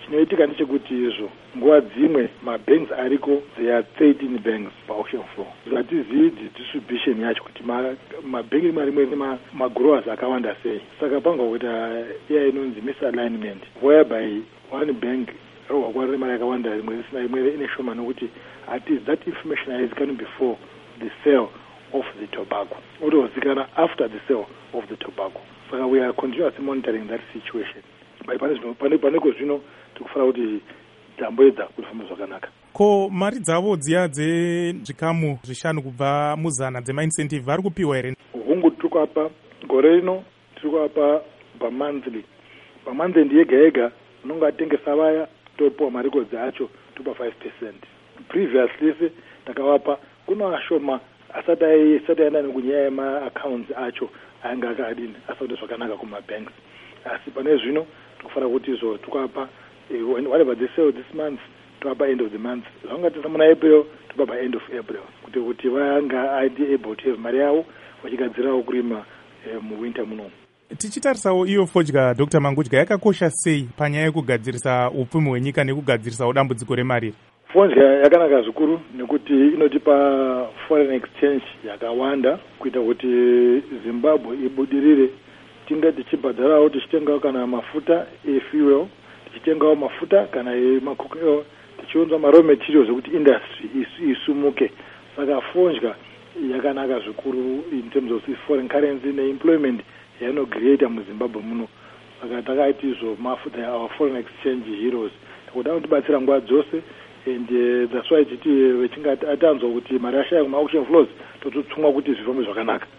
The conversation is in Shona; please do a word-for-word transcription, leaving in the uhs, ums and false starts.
chinoitika ndechekuti izvo nguva dzimwe mabanks ariko they are thirteen banks paauction floor. Zvatizivi distribution yacho kuti mabhengi marimwe rine magrowers akawanda sei. Saka pangwa kuti iya inonzi misalignment whereby one bank wakwarire mari yakawanda rimwe risina rimwe ine shoma nokuti at least that information haizikanwi before the sale of the tobacco otozikanwa after the sale of the tobacco. Saka we are continuously monitoring that situation. Paneko zvino tikufanira kuti tamboedza kufamba zvakanaka. Ko mari dzavo dziya dzezvikamu zvishanu kubva muzana dzemaincentive vari kupiwa here? Hungu tiri kuapa gore rino tiri kuapa pamonthly. Pamonthly yega yega unonga atengesa vaya topiwa marikodzi acho topa five percent. Previously se takavapa kuno ashoma asati aenda nekunyaya yema-accounts acho ainga akadini asati zvakanaka kumabanks. Asi pane zvino tikufanira kuti izvo tikapa whatever they sell this month toapa end of the month. Zvanga tisa muna April topa by end of April kuti kuti vanga aite able to have mari yavo vachigadzirawo kurima muwinter muno. Tichitarisawo iyo fodya Doctor Mangudya yakakosha sei panyaya yekugadzirisa upfumi hwenyika nekugadzirisawo dambudziko remari? Fodya yakanaka zvikuru nekuti inotipa foreign exchange yakawanda kuita kuti Zimbabwe ibudirire. Tinga tichibhadharawo tichitengawo kana mafuta efuel, tichitengawo mafuta kana emacocoa, tichiunza ma raw materials ekuti industry isumuke. Saka fodya yakanaka zvikuru in terms of foreign currency neemployment yainocreata muZimbabwe muno. Saka takaiti izvo mafuta our foreign exchange heroes kuda kutibatsira nguva dzose, and uh, that's why titi vechinga atanzwa kuti mari ashaya kuma auction floors tototsumwa kuti zvifambe zvakanaka.